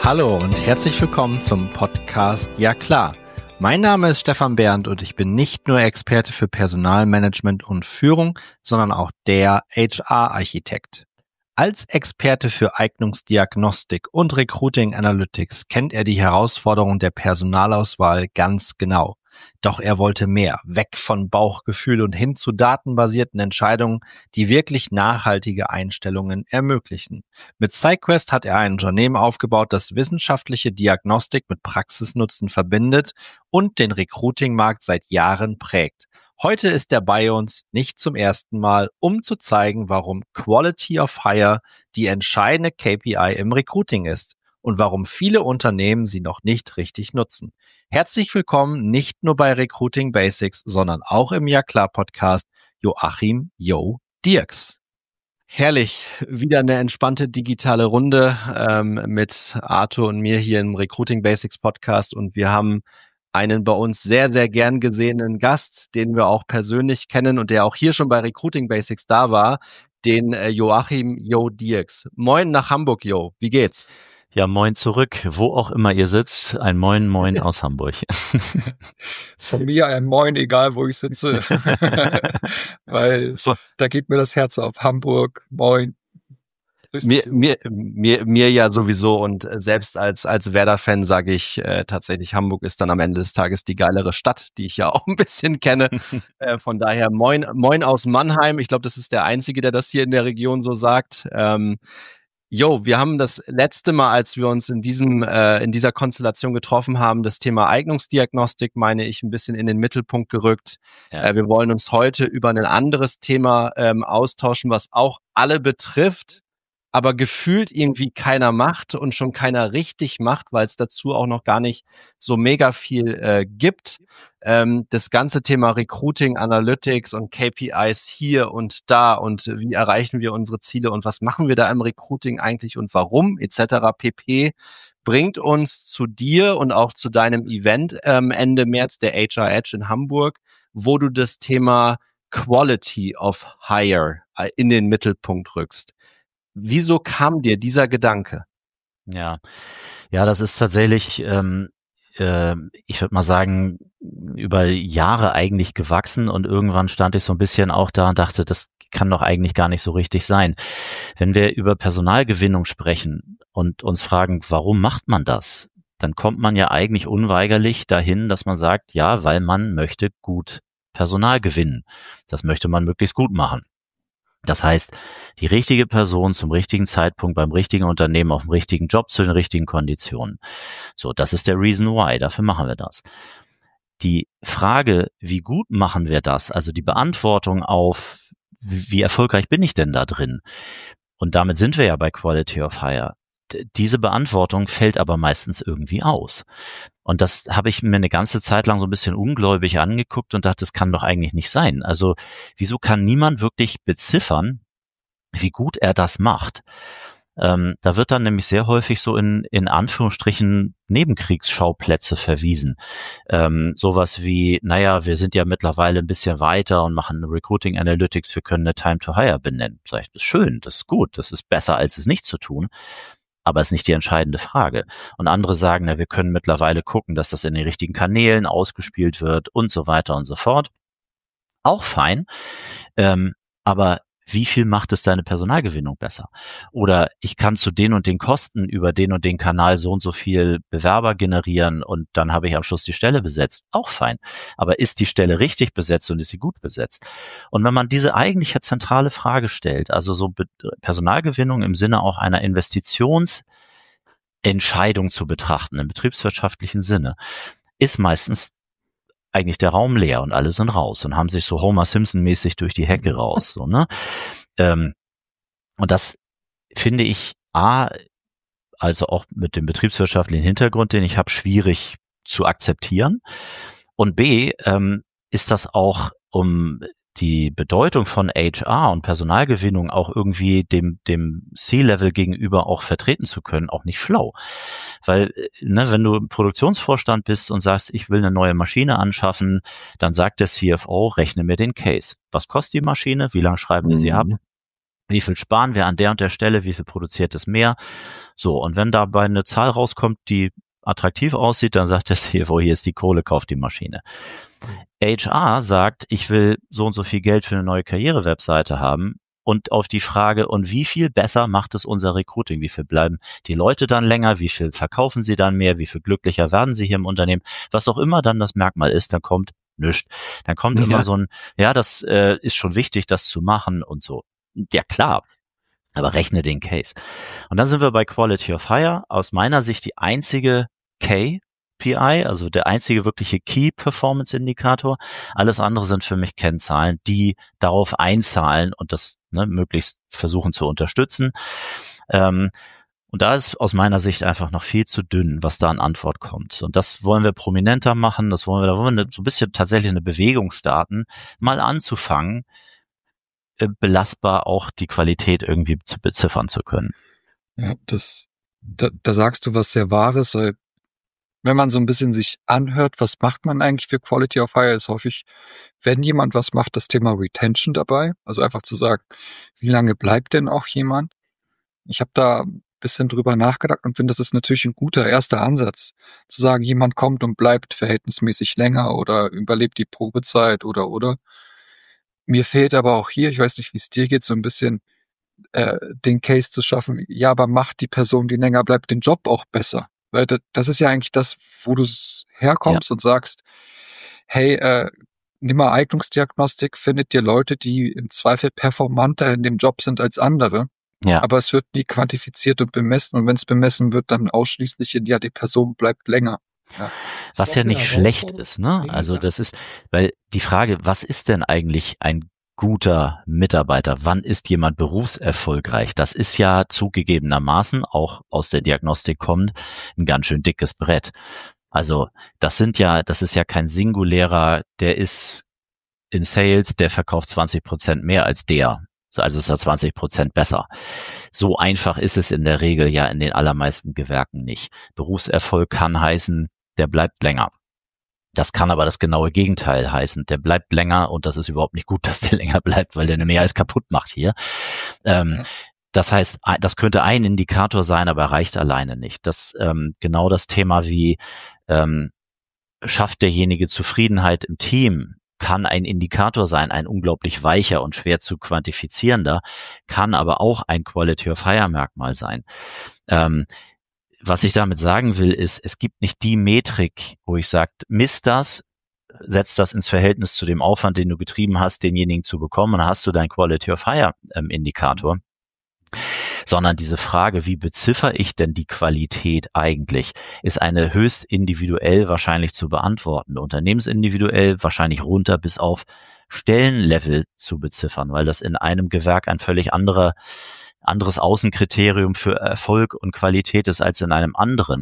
Hallo und herzlich willkommen zum Podcast Ja klar. Mein Name ist Stefan Bernd und ich bin nicht nur Experte für Personalmanagement und Führung, sondern auch der HR-Architekt. Als Experte für Eignungsdiagnostik und Recruiting Analytics kennt er die Herausforderungen der Personalauswahl ganz genau. Doch er wollte mehr, weg von Bauchgefühl und hin zu datenbasierten Entscheidungen, die wirklich nachhaltige Einstellungen ermöglichen. Mit SciQuest hat er ein Unternehmen aufgebaut, das wissenschaftliche Diagnostik mit Praxisnutzen verbindet und den Recruiting-Markt seit Jahren prägt. Heute ist er bei uns nicht zum ersten Mal, um zu zeigen, warum Quality of Hire die entscheidende KPI im Recruiting ist und warum viele Unternehmen sie noch nicht richtig nutzen. Herzlich willkommen nicht nur bei Recruiting Basics, sondern auch im Ja klar Podcast Joachim Jo Dirks. Herrlich, wieder eine entspannte digitale Runde mit Arthur und mir hier im Recruiting Basics Podcast und wir haben einen bei uns sehr, sehr gern gesehenen Gast, den wir auch persönlich kennen und der auch hier schon bei Recruiting Basics da war, den Joachim Jo Dirks. Moin nach Hamburg, Jo, wie geht's? Ja, moin zurück, wo auch immer ihr sitzt, ein Moin aus Hamburg. Von mir ein Moin, egal wo ich sitze, weil da geht mir das Herz auf. Hamburg, Moin. Mir ja sowieso und selbst als Werder-Fan sage ich tatsächlich, Hamburg ist dann am Ende des Tages die geilere Stadt, die ich ja auch ein bisschen kenne. Von daher Moin aus Mannheim. Ich glaube, das ist der Einzige, der das hier in der Region so sagt. Wir haben das letzte Mal, als wir uns in dieser Konstellation getroffen haben, das Thema Eignungsdiagnostik, meine ich, ein bisschen in den Mittelpunkt gerückt. Ja. Wir wollen uns heute über ein anderes Thema austauschen, was auch alle betrifft, aber gefühlt irgendwie keiner macht und schon keiner richtig macht, weil es dazu auch noch gar nicht so mega viel gibt. Das ganze Thema Recruiting, Analytics und KPIs hier und da und wie erreichen wir unsere Ziele und was machen wir da im Recruiting eigentlich und warum etc. pp. Bringt uns zu dir und auch zu deinem Event Ende März, der HR Edge in Hamburg, wo du das Thema Quality of Hire in den Mittelpunkt rückst. Wieso kam dir dieser Gedanke? Ja, das ist tatsächlich, ich würde mal sagen, über Jahre eigentlich gewachsen und irgendwann stand ich so ein bisschen auch da und dachte, das kann doch eigentlich gar nicht so richtig sein. Wenn wir über Personalgewinnung sprechen und uns fragen, warum macht man das? Dann kommt man ja eigentlich unweigerlich dahin, dass man sagt, ja, weil man möchte gut Personal gewinnen. Das möchte man möglichst gut machen. Das heißt, die richtige Person zum richtigen Zeitpunkt beim richtigen Unternehmen auf dem richtigen Job zu den richtigen Konditionen. So, das ist der Reason why. Dafür machen wir das. Die Frage, wie gut machen wir das? Also die Beantwortung auf, wie erfolgreich bin ich denn da drin? Und damit sind wir ja bei Quality of Hire. Diese Beantwortung fällt aber meistens irgendwie aus. Und das habe ich mir eine ganze Zeit lang so ein bisschen ungläubig angeguckt und dachte, das kann doch eigentlich nicht sein. Also wieso kann niemand wirklich beziffern, wie gut er das macht? Da wird dann nämlich sehr häufig so in Anführungsstrichen Nebenkriegsschauplätze verwiesen. Sowas wie, wir sind ja mittlerweile ein bisschen weiter und machen Recruiting Analytics, wir können eine Time to Hire benennen. Sag ich, das ist schön, das ist gut, das ist besser, als es nicht zu tun. Aber ist nicht die entscheidende Frage. Und andere sagen, wir können mittlerweile gucken, dass das in den richtigen Kanälen ausgespielt wird und so weiter und so fort. Auch fein. Aber wie viel macht es deine Personalgewinnung besser? Oder ich kann zu den und den Kosten über den und den Kanal so und so viel Bewerber generieren und dann habe ich am Schluss die Stelle besetzt. Auch fein. Aber ist die Stelle richtig besetzt und ist sie gut besetzt? Und wenn man diese eigentliche zentrale Frage stellt, also so Personalgewinnung im Sinne auch einer Investitionsentscheidung zu betrachten, im betriebswirtschaftlichen Sinne, ist meistens eigentlich der Raum leer und alle sind raus und haben sich so Homer Simpson-mäßig durch die Hecke raus. So, ne? Und das finde ich also auch mit dem betriebswirtschaftlichen Hintergrund, den ich habe, schwierig zu akzeptieren. Und B, ist das auch, um die Bedeutung von HR und Personalgewinnung auch irgendwie dem C-Level gegenüber auch vertreten zu können, auch nicht schlau. Weil, wenn du im Produktionsvorstand bist und sagst, ich will eine neue Maschine anschaffen, dann sagt der CFO, rechne mir den Case. Was kostet die Maschine? Wie lange schreiben wir sie ab? Wie viel sparen wir an der und der Stelle? Wie viel produziert es mehr? So, und wenn dabei eine Zahl rauskommt, die attraktiv aussieht, dann sagt der CFO, hier ist die Kohle, kauft die Maschine. HR sagt, ich will so und so viel Geld für eine neue Karriere-Webseite haben, und auf die Frage, und wie viel besser macht es unser Recruiting? Wie viel bleiben die Leute dann länger? Wie viel verkaufen sie dann mehr? Wie viel glücklicher werden sie hier im Unternehmen? Was auch immer dann das Merkmal ist, dann kommt nichts. Dann kommt immer so ein, ja, das ist schon wichtig, das zu machen und so. Ja, klar. Aber rechne den Case. Und dann sind wir bei Quality of Hire. Aus meiner Sicht die einzige KPI, also der einzige wirkliche Key Performance Indikator. Alles andere sind für mich Kennzahlen, die darauf einzahlen und das möglichst versuchen zu unterstützen. Und da ist aus meiner Sicht einfach noch viel zu dünn, was da an Antwort kommt. Und das wollen wir prominenter machen. Da wollen wir so ein bisschen tatsächlich eine Bewegung starten, mal anzufangen, belastbar auch die Qualität irgendwie zu beziffern zu können. Ja, da sagst du was sehr Wahres, weil wenn man so ein bisschen sich anhört, was macht man eigentlich für Quality of Hire, ist häufig, wenn jemand was macht, das Thema Retention dabei. Also einfach zu sagen, wie lange bleibt denn auch jemand? Ich habe da ein bisschen drüber nachgedacht und finde, das ist natürlich ein guter erster Ansatz. Zu sagen, jemand kommt und bleibt verhältnismäßig länger oder überlebt die Probezeit oder. Mir fehlt aber auch hier, ich weiß nicht, wie es dir geht, so ein bisschen den Case zu schaffen, ja, aber macht die Person, die länger bleibt, den Job auch besser? Weil das ist ja eigentlich das, wo du herkommst und sagst, hey, nimm mal Eignungsdiagnostik, findet dir Leute, die im Zweifel performanter in dem Job sind als andere. Ja. Aber es wird nie quantifiziert und bemessen. Und wenn es bemessen wird, dann ausschließlich in, ja, die Person bleibt länger. Ja. Was ja nicht schlecht ist, ne? Also das ist, weil die Frage, was ist denn eigentlich ein guter Mitarbeiter? Wann ist jemand berufserfolgreich? Das ist ja zugegebenermaßen, auch aus der Diagnostik kommt, ein ganz schön dickes Brett. Also das ist ja kein singulärer, der ist im Sales, der verkauft 20% mehr als der. Also ist er 20% besser. So einfach ist es in der Regel ja in den allermeisten Gewerken nicht. Berufserfolg kann heißen, der bleibt länger. Das kann aber das genaue Gegenteil heißen. Der bleibt länger und das ist überhaupt nicht gut, dass der länger bleibt, weil der mehr als kaputt macht hier. Das heißt, das könnte ein Indikator sein, aber reicht alleine nicht. Das genau das Thema wie schafft derjenige Zufriedenheit im Team, kann ein Indikator sein, ein unglaublich weicher und schwer zu quantifizierender, kann aber auch ein Quality of Hire Merkmal sein. Was ich damit sagen will, ist, es gibt nicht die Metrik, wo ich sage, misst das, setz das ins Verhältnis zu dem Aufwand, den du getrieben hast, denjenigen zu bekommen, und dann hast du dein Quality of Hire Indikator. Sondern diese Frage, wie beziffer ich denn die Qualität eigentlich, ist eine höchst individuell wahrscheinlich zu beantworten, unternehmensindividuell wahrscheinlich runter bis auf Stellenlevel zu beziffern, weil das in einem Gewerk ein völlig anderes Außenkriterium für Erfolg und Qualität ist als in einem anderen.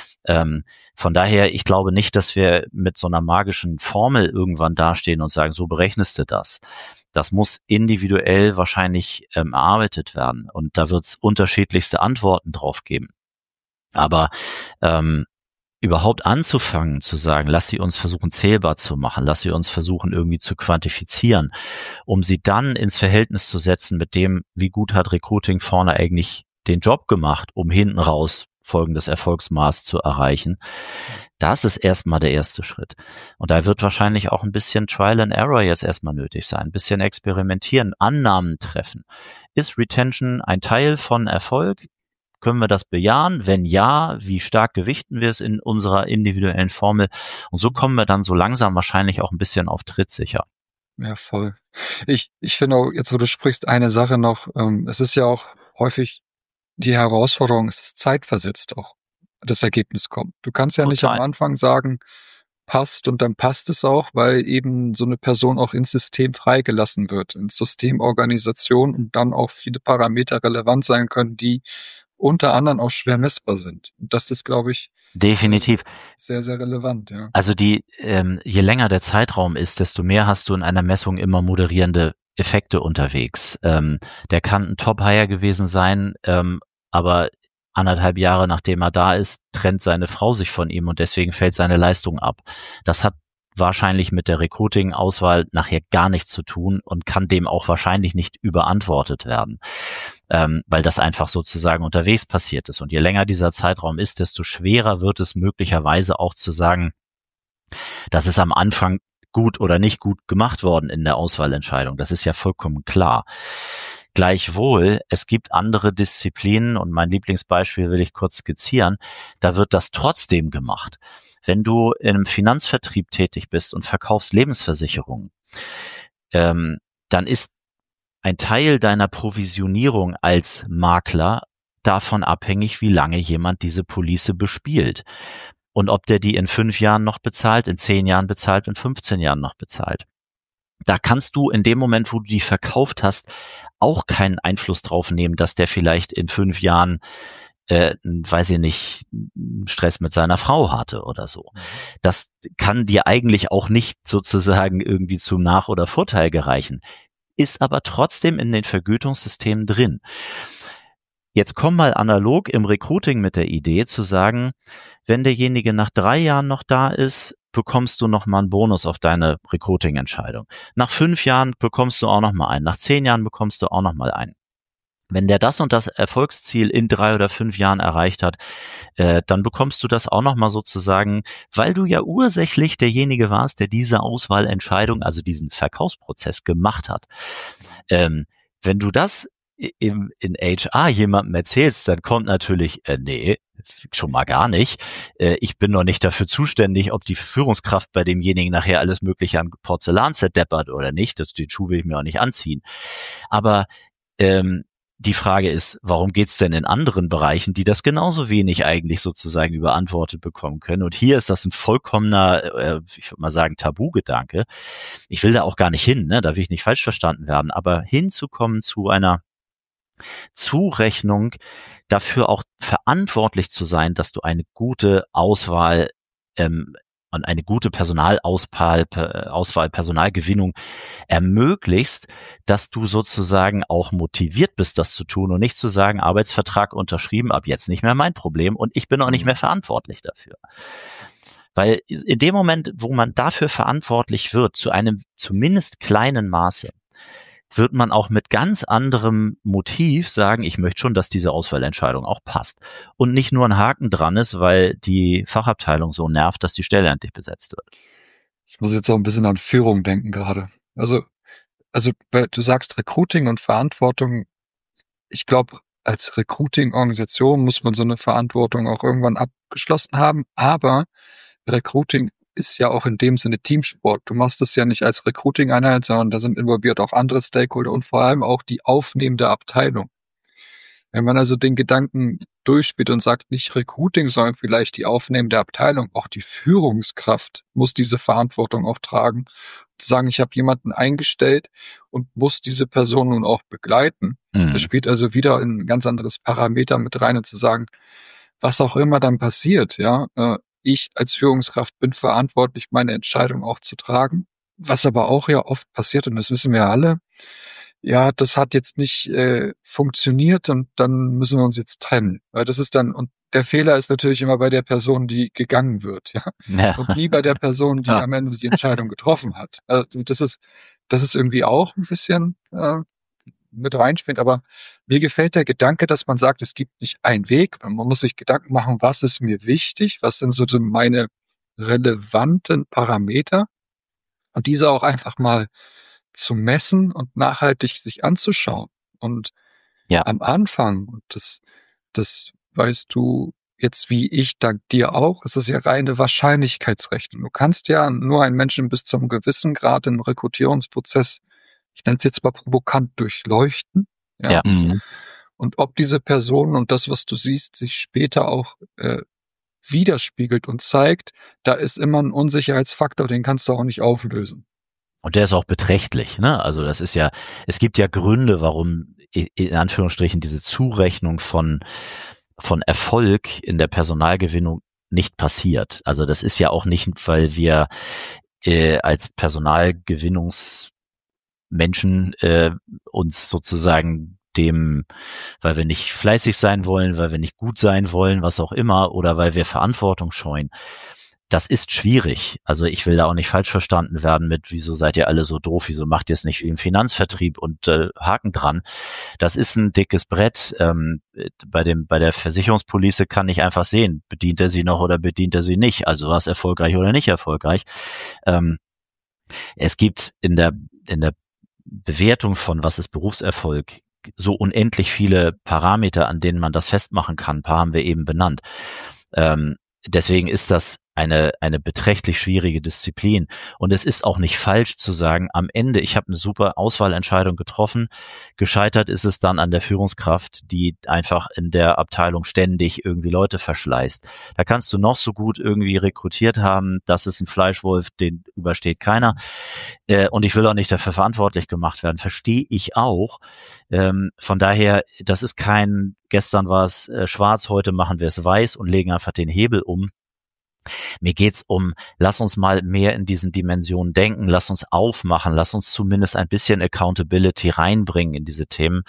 Von daher, ich glaube nicht, dass wir mit so einer magischen Formel irgendwann dastehen und sagen, so berechnest du das. Das muss individuell wahrscheinlich erarbeitet werden und da wird es unterschiedlichste Antworten drauf geben. Aber überhaupt anzufangen zu sagen, lass sie uns versuchen zählbar zu machen, lass sie uns versuchen irgendwie zu quantifizieren, um sie dann ins Verhältnis zu setzen mit dem, wie gut hat Recruiting vorne eigentlich den Job gemacht, um hinten raus folgendes Erfolgsmaß zu erreichen. Das ist erstmal der erste Schritt. Und da wird wahrscheinlich auch ein bisschen Trial and Error jetzt erstmal nötig sein, ein bisschen experimentieren, Annahmen treffen. Ist Retention ein Teil von Erfolg? Können wir das bejahen? Wenn ja, wie stark gewichten wir es in unserer individuellen Formel? Und so kommen wir dann so langsam wahrscheinlich auch ein bisschen auf trittsicher. Ja, voll. Ich finde auch, jetzt wo du sprichst, eine Sache noch, es ist ja auch häufig die Herausforderung, es ist zeitversetzt auch, das Ergebnis kommt. Du kannst ja nicht am Anfang sagen, passt und dann passt es auch, weil eben so eine Person auch ins System freigelassen wird, ins Systemorganisation und dann auch viele Parameter relevant sein können, die unter anderem auch schwer messbar sind. Und das ist, glaube ich, definitiv sehr, sehr relevant, ja. Also je länger der Zeitraum ist, desto mehr hast du in einer Messung immer moderierende Effekte unterwegs. Der kann ein Top-Hire gewesen sein, aber 1,5 Jahre nachdem er da ist, trennt seine Frau sich von ihm und deswegen fällt seine Leistung ab. Das hat wahrscheinlich mit der Recruiting-Auswahl nachher gar nichts zu tun und kann dem auch wahrscheinlich nicht überantwortet werden, weil das einfach sozusagen unterwegs passiert ist. Und je länger dieser Zeitraum ist, desto schwerer wird es möglicherweise auch zu sagen, dass es am Anfang gut oder nicht gut gemacht worden in der Auswahlentscheidung. Das ist ja vollkommen klar. Gleichwohl, es gibt andere Disziplinen und mein Lieblingsbeispiel will ich kurz skizzieren, da wird das trotzdem gemacht. Wenn du in einem Finanzvertrieb tätig bist und verkaufst Lebensversicherungen, dann ist ein Teil deiner Provisionierung als Makler davon abhängig, wie lange jemand diese Police bespielt. Und ob der die in 5 Jahren noch bezahlt, in 10 Jahren bezahlt, in 15 Jahren noch bezahlt. Da kannst du in dem Moment, wo du die verkauft hast, auch keinen Einfluss drauf nehmen, dass der vielleicht in 5 Jahren weiß ich nicht, Stress mit seiner Frau hatte oder so. Das kann dir eigentlich auch nicht sozusagen irgendwie zum Nach- oder Vorteil gereichen, ist aber trotzdem in den Vergütungssystemen drin. Jetzt komm mal analog im Recruiting mit der Idee zu sagen, wenn derjenige nach 3 Jahren noch da ist, bekommst du noch mal einen Bonus auf deine Recruiting-Entscheidung. Nach 5 Jahren bekommst du auch noch mal einen. Nach 10 Jahren bekommst du auch noch mal einen. Wenn der das und das Erfolgsziel in 3 oder 5 Jahren erreicht hat, dann bekommst du das auch nochmal sozusagen, weil du ja ursächlich derjenige warst, der diese Auswahlentscheidung, also diesen Verkaufsprozess gemacht hat. Wenn du das in HR jemandem erzählst, dann kommt natürlich, nee, schon mal gar nicht. Ich bin noch nicht dafür zuständig, ob die Führungskraft bei demjenigen nachher alles Mögliche an Porzellan zerdeppert oder nicht. Den Schuh will ich mir auch nicht anziehen. Aber die Frage ist, warum geht's denn in anderen Bereichen, die das genauso wenig eigentlich sozusagen überantwortet bekommen können? Und hier ist das ein vollkommener, ich würde mal sagen, Tabugedanke. Ich will da auch gar nicht hin, ne? Da will ich nicht falsch verstanden werden, aber hinzukommen zu einer Zurechnung, dafür auch verantwortlich zu sein, dass du eine gute Auswahl und eine gute Personalauswahl, Personalgewinnung ermöglichst, dass du sozusagen auch motiviert bist, das zu tun und nicht zu sagen, Arbeitsvertrag unterschrieben, ab jetzt nicht mehr mein Problem und ich bin auch nicht mehr verantwortlich dafür. Weil in dem Moment, wo man dafür verantwortlich wird, zu einem zumindest kleinen Maße, wird man auch mit ganz anderem Motiv sagen, ich möchte schon, dass diese Auswahlentscheidung auch passt. Und nicht nur ein Haken dran ist, weil die Fachabteilung so nervt, dass die Stelle endlich besetzt wird. Ich muss jetzt auch ein bisschen an Führung denken gerade. Also, weil du sagst Recruiting und Verantwortung. Ich glaube, als Recruiting-Organisation muss man so eine Verantwortung auch irgendwann abgeschlossen haben. Aber Recruiting ist ja auch in dem Sinne Teamsport. Du machst es ja nicht als Recruiting-Einheit, sondern da sind involviert auch andere Stakeholder und vor allem auch die aufnehmende Abteilung. Wenn man also den Gedanken durchspielt und sagt, nicht Recruiting, sondern vielleicht die aufnehmende Abteilung, auch die Führungskraft muss diese Verantwortung auch tragen. Zu sagen, ich habe jemanden eingestellt und muss diese Person nun auch begleiten. Das spielt also wieder ein ganz anderes Parameter mit rein und zu sagen, was auch immer dann passiert, ja, ich als Führungskraft bin verantwortlich, meine Entscheidung auch zu tragen. Was aber auch ja oft passiert, und das wissen wir alle, ja, das hat jetzt nicht funktioniert und dann müssen wir uns jetzt trennen. Weil das ist dann, und der Fehler ist natürlich immer bei der Person, die gegangen wird, ja. Und nie bei der Person, die am Ende die Entscheidung getroffen hat. Also das ist irgendwie auch ein bisschen mit reinspielt, aber mir gefällt der Gedanke, dass man sagt, es gibt nicht einen Weg, man muss sich Gedanken machen, was ist mir wichtig, was sind so meine relevanten Parameter und diese auch einfach mal zu messen und nachhaltig sich anzuschauen. Und am Anfang, und das weißt du jetzt wie ich, dank dir auch, ist es ja reine Wahrscheinlichkeitsrechnung. Du kannst ja nur einen Menschen bis zum gewissen Grad im Rekrutierungsprozess, ich nenne es jetzt mal provokant, durchleuchten. Ja. Und ob diese Person und das, was du siehst, sich später auch widerspiegelt und zeigt, da ist immer ein Unsicherheitsfaktor, den kannst du auch nicht auflösen. Und der ist auch beträchtlich, ne? Also das ist ja, es gibt ja Gründe, warum in Anführungsstrichen diese Zurechnung von Erfolg in der Personalgewinnung nicht passiert. Also das ist ja auch nicht, weil wir als Personalgewinnungsmenschen uns sozusagen weil wir nicht fleißig sein wollen, weil wir nicht gut sein wollen, was auch immer, oder weil wir Verantwortung scheuen. Das ist schwierig. Also ich will da auch nicht falsch verstanden werden mit, wieso seid ihr alle so doof, wieso macht ihr es nicht wie im Finanzvertrieb und Haken dran. Das ist ein dickes Brett. Bei der Versicherungspolice kann ich einfach sehen, bedient er sie noch oder bedient er sie nicht. Also war es erfolgreich oder nicht erfolgreich. Es gibt in der Bewertung von was ist Berufserfolg so unendlich viele Parameter, an denen man das festmachen kann. Ein paar haben wir eben benannt. Deswegen ist das eine beträchtlich schwierige Disziplin. Und es ist auch nicht falsch zu sagen, am Ende, ich habe eine super Auswahlentscheidung getroffen, gescheitert ist es dann an der Führungskraft, die einfach in der Abteilung ständig irgendwie Leute verschleißt. Da kannst du noch so gut irgendwie rekrutiert haben, das ist ein Fleischwolf, den übersteht keiner. Und ich will auch nicht dafür verantwortlich gemacht werden, verstehe ich auch. Von daher, das ist kein, gestern war es schwarz, heute machen wir es weiß und legen einfach den Hebel um. Mir geht's um, lass uns mal mehr in diesen Dimensionen denken, lass uns aufmachen, lass uns zumindest ein bisschen Accountability reinbringen in diese Themen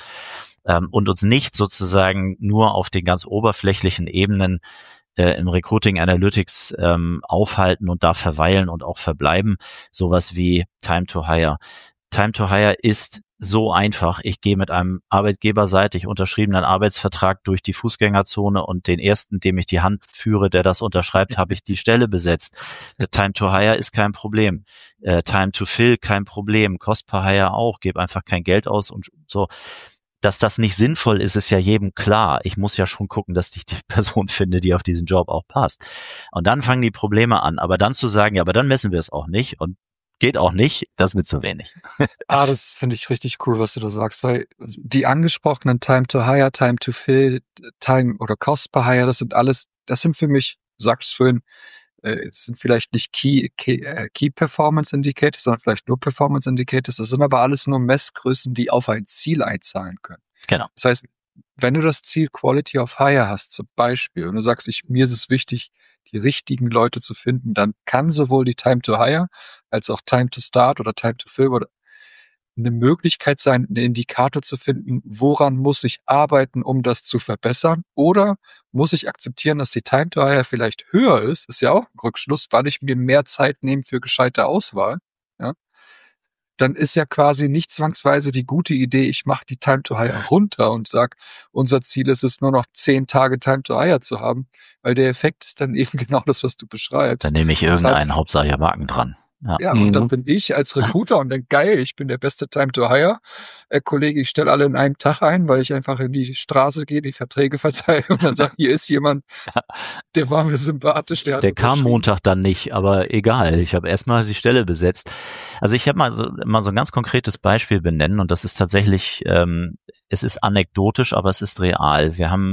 und uns nicht sozusagen nur auf den ganz oberflächlichen Ebenen im Recruiting Analytics aufhalten und da verweilen und auch verbleiben. Sowas wie Time to Hire. Time to Hire ist so einfach. Ich gehe mit einem arbeitgeberseitig unterschriebenen Arbeitsvertrag durch die Fußgängerzone und den ersten, dem ich die Hand führe, der das unterschreibt, habe ich die Stelle besetzt. Time to Hire ist kein Problem. Time to Fill kein Problem. Cost per Hire auch. Gebe einfach kein Geld aus und so. Dass das nicht sinnvoll ist, ist ja jedem klar. Ich muss ja schon gucken, dass ich die Person finde, die auf diesen Job auch passt. Und dann fangen die Probleme an. Aber dann zu sagen, ja, aber dann messen wir es auch nicht und geht auch nicht, das ist mir zu wenig. Das finde ich richtig cool, was du da sagst, weil die angesprochenen Time to Hire, Time to Fill, Time oder Cost per Hire, das sind für mich, du sagst vorhin, es sind vielleicht nicht Key Performance Indicators, sondern vielleicht nur Performance Indicators. Das sind aber alles nur Messgrößen, die auf ein Ziel einzahlen können. Genau. Das heißt, wenn du das Ziel Quality of Hire hast, zum Beispiel, und du sagst, mir ist es wichtig, die richtigen Leute zu finden, dann kann sowohl die Time to Hire als auch Time to Start oder Time to Fill oder eine Möglichkeit sein, einen Indikator zu finden, woran muss ich arbeiten, um das zu verbessern, oder muss ich akzeptieren, dass die Time to Hire vielleicht höher ist ja auch ein Rückschluss, weil ich mir mehr Zeit nehme für gescheite Auswahl, ja, dann ist ja quasi nicht zwangsweise die gute Idee, ich mache die Time to Hire runter und sag, unser Ziel ist es, nur noch 10 Tage Time to Hire zu haben, weil der Effekt ist dann eben genau das, was du beschreibst. Dann nehme ich irgendeinen Hauptsache Marken dran. Ja, und dann bin ich als Recruiter und denke, geil, ich bin der beste Time to Hire. Kollege, ich stelle alle in einem Tag ein, weil ich einfach in die Straße gehe, die Verträge verteile und dann sage, hier ist jemand, der war mir sympathisch. Der kam Montag dann nicht, aber egal, ich habe erstmal die Stelle besetzt. Also ich habe mal so ein ganz konkretes Beispiel benennen und das ist tatsächlich, es ist anekdotisch, aber es ist real. Wir haben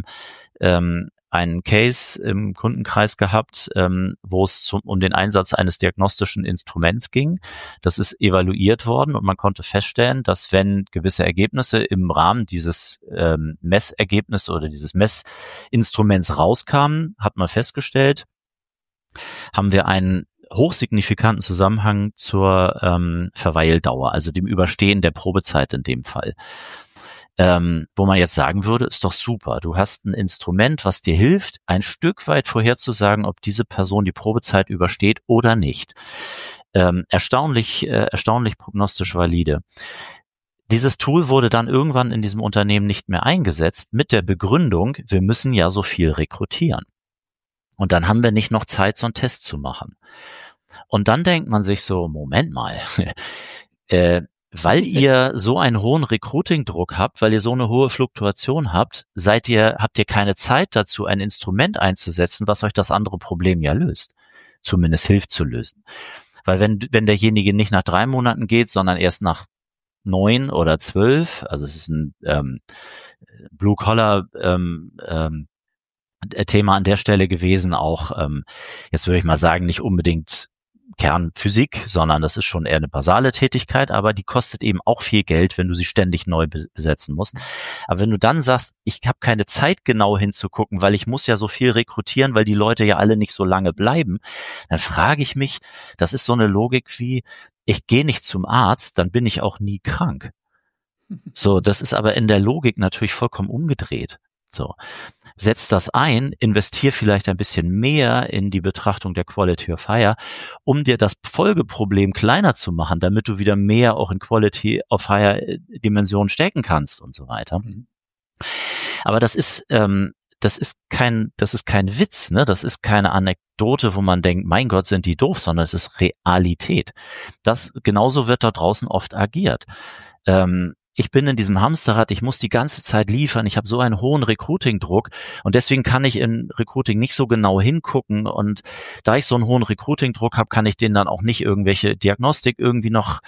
einen Case im Kundenkreis gehabt, wo es um den Einsatz eines diagnostischen Instruments ging. Das ist evaluiert worden und man konnte feststellen, dass wenn gewisse Ergebnisse im Rahmen dieses Messergebnisse oder dieses Messinstruments rauskamen, hat man festgestellt, haben wir einen hochsignifikanten Zusammenhang zur Verweildauer, also dem Überstehen der Probezeit in dem Fall. Wo man jetzt sagen würde, ist doch super. Du hast ein Instrument, was dir hilft, ein Stück weit vorherzusagen, ob diese Person die Probezeit übersteht oder nicht. Erstaunlich prognostisch valide. Dieses Tool wurde dann irgendwann in diesem Unternehmen nicht mehr eingesetzt mit der Begründung, wir müssen ja so viel rekrutieren. Und dann haben wir nicht noch Zeit, so einen Test zu machen. Und dann denkt man sich so, Moment mal, weil ihr so einen hohen Recruiting-Druck habt, weil ihr so eine hohe Fluktuation habt, habt ihr keine Zeit dazu, ein Instrument einzusetzen, was euch das andere Problem ja löst. Zumindest hilft zu lösen. Weil wenn derjenige nicht nach 3 Monaten geht, sondern erst nach 9 oder 12, also es ist ein Blue-Collar Thema an der Stelle gewesen, auch jetzt würde ich mal sagen, nicht unbedingt Kernphysik, sondern das ist schon eher eine basale Tätigkeit, aber die kostet eben auch viel Geld, wenn du sie ständig neu besetzen musst. Aber wenn du dann sagst, ich habe keine Zeit genau hinzugucken, weil ich muss ja so viel rekrutieren, weil die Leute ja alle nicht so lange bleiben, dann frage ich mich, das ist so eine Logik wie, ich gehe nicht zum Arzt, dann bin ich auch nie krank. So, das ist aber in der Logik natürlich vollkommen umgedreht. So. Setz das ein, investier vielleicht ein bisschen mehr in die Betrachtung der Quality of Hire, um dir das Folgeproblem kleiner zu machen, damit du wieder mehr auch in Quality of Hire Dimensionen stecken kannst und so weiter. Aber das ist kein Witz, ne? Das ist keine Anekdote, wo man denkt, mein Gott, sind die doof, sondern es ist Realität. Genauso wird da draußen oft agiert. Ich bin in diesem Hamsterrad, ich muss die ganze Zeit liefern, ich habe so einen hohen Recruiting-Druck und deswegen kann ich im Recruiting nicht so genau hingucken und da ich so einen hohen Recruiting-Druck habe, kann ich denen dann auch nicht irgendwelche Diagnostik irgendwie noch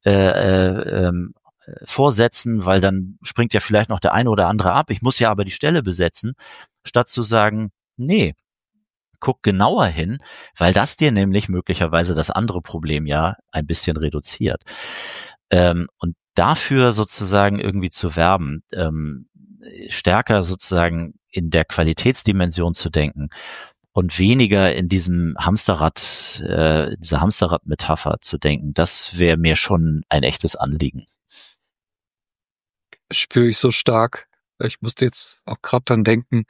vorsetzen, weil dann springt ja vielleicht noch der eine oder andere ab. Ich muss ja aber die Stelle besetzen, statt zu sagen, nee, guck genauer hin, weil das dir nämlich möglicherweise das andere Problem ja ein bisschen reduziert. Und dafür sozusagen irgendwie zu werben, stärker sozusagen in der Qualitätsdimension zu denken und weniger in diesem Hamsterrad, dieser Hamsterrad-Metapher zu denken, das wäre mir schon ein echtes Anliegen. Spüre ich so stark. Ich musste jetzt auch gerade dran denken,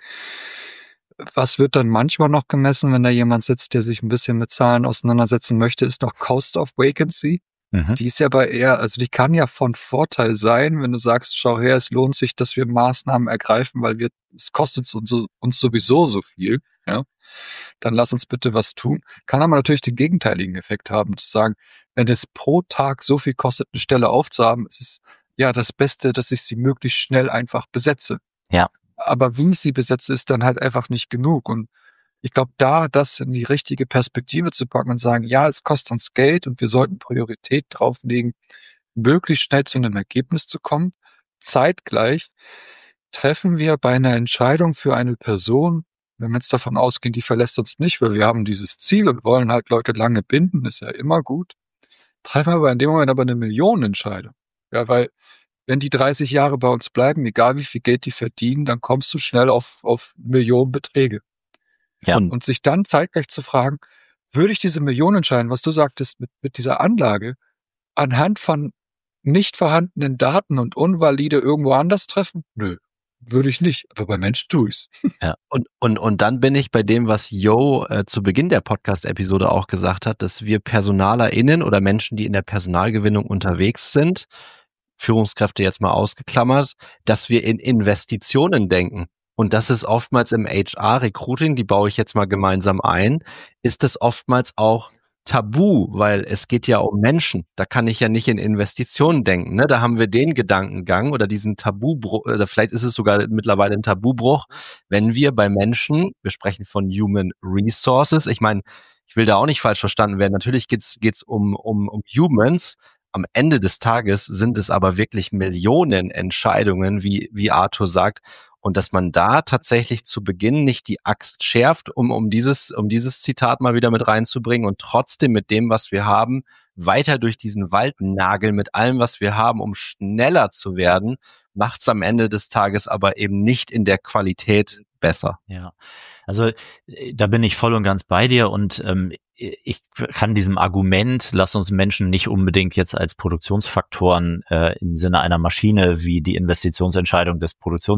was wird dann manchmal noch gemessen, wenn da jemand sitzt, der sich ein bisschen mit Zahlen auseinandersetzen möchte, ist noch Cost of Vacancy. Die ist ja also die kann ja von Vorteil sein, wenn du sagst, schau her, es lohnt sich, dass wir Maßnahmen ergreifen, weil es kostet uns sowieso so viel, ja. Dann lass uns bitte was tun. Kann aber natürlich den gegenteiligen Effekt haben, zu sagen, wenn es pro Tag so viel kostet, eine Stelle aufzuhaben, ist es ja das Beste, dass ich sie möglichst schnell einfach besetze. Ja. Aber wie ich sie besetze, ist dann halt einfach nicht genug. Und ich glaube, das in die richtige Perspektive zu packen und sagen, ja, es kostet uns Geld und wir sollten Priorität drauflegen, möglichst schnell zu einem Ergebnis zu kommen. Zeitgleich treffen wir bei einer Entscheidung für eine Person, wenn wir jetzt davon ausgehen, die verlässt uns nicht, weil wir haben dieses Ziel und wollen halt Leute lange binden, ist ja immer gut, treffen wir aber in dem Moment eine Millionenentscheidung. Ja, weil wenn die 30 Jahre bei uns bleiben, egal wie viel Geld die verdienen, dann kommst du schnell auf Millionenbeträge. Ja. Und sich dann zeitgleich zu fragen, würde ich diese Millionen entscheiden, was du sagtest, mit dieser Anlage, anhand von nicht vorhandenen Daten und unvalide irgendwo anders treffen? Nö, würde ich nicht. Aber bei Menschen tue ich's. Ja. Und dann bin ich bei dem, was Jo zu Beginn der Podcast-Episode auch gesagt hat, dass wir PersonalerInnen oder Menschen, die in der Personalgewinnung unterwegs sind, Führungskräfte jetzt mal ausgeklammert, dass wir in Investitionen denken. Und das ist oftmals im HR-Recruiting, die baue ich jetzt mal gemeinsam ein, ist das oftmals auch tabu, weil es geht ja um Menschen. Da kann ich ja nicht in Investitionen denken. Ne? Da haben wir den Gedankengang oder diesen Tabubruch, oder vielleicht ist es sogar mittlerweile ein Tabubruch, wenn wir bei Menschen, wir sprechen von Human Resources, ich meine, ich will da auch nicht falsch verstanden werden, natürlich geht's um Humans. Am Ende des Tages sind es aber wirklich Millionen Entscheidungen, wie Arthur sagt, und dass man da tatsächlich zu Beginn nicht die Axt schärft, um dieses Zitat mal wieder mit reinzubringen und trotzdem mit dem, was wir haben, weiter durch diesen Wald nageln mit allem, was wir haben, um schneller zu werden, macht's am Ende des Tages aber eben nicht in der Qualität besser. Ja, also da bin ich voll und ganz bei dir und ich kann diesem Argument, lass uns Menschen nicht unbedingt jetzt als Produktionsfaktoren im Sinne einer Maschine wie die Investitionsentscheidung des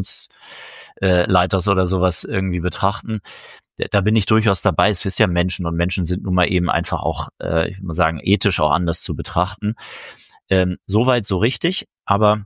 Produktionsleiters oder sowas irgendwie betrachten. Da bin ich durchaus dabei. Es ist ja Menschen und Menschen sind nun mal eben einfach auch, ich muss sagen, ethisch auch anders zu betrachten. Soweit so richtig, aber